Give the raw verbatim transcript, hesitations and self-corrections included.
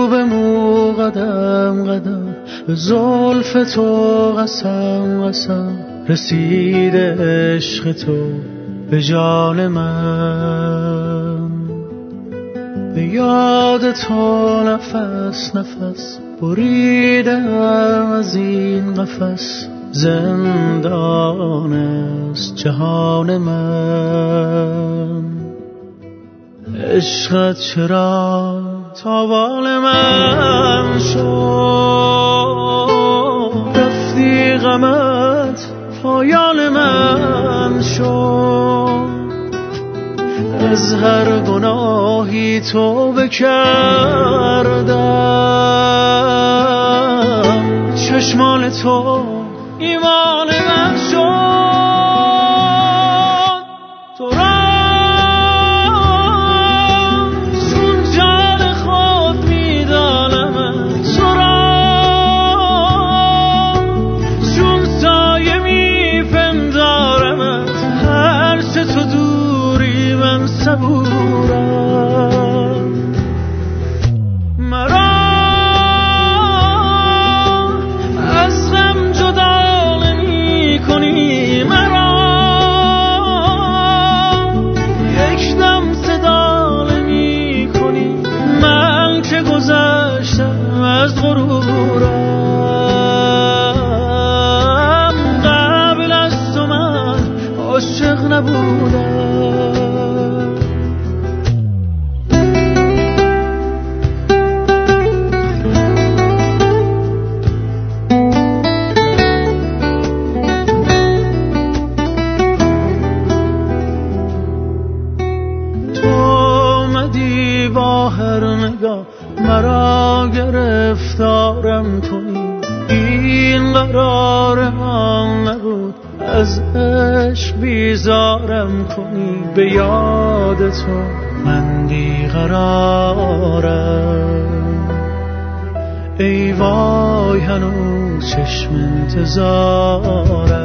به مو قدم قدم به زلف تو قسم قسم رسیده عشق تو به جان من. به یاد تو نفس نفس بریدم از این قفس، زندان است جهان من. عشقت چرا تاوان من شد، رفتی غمت پایان من شد. از هر گناهی توبه کردم، چشمان تو ایمان من شد. تو را چون جان خود میدانم، تو را چون سایه میپندارم، هرچه تو دوری من صبورم. مرا از غم جدا نمی کنی، مرا یک دم صدا نمی کنی. من که گذشتم از غرورم، قبل از تو من عاشق نبودم. با هر نگاه مرا گرفتارم کنی، این قرار من نبود از عشق بیزارم کنی. به یاد تو من بیقرارم، ای وای هنوز چشم انتظارم.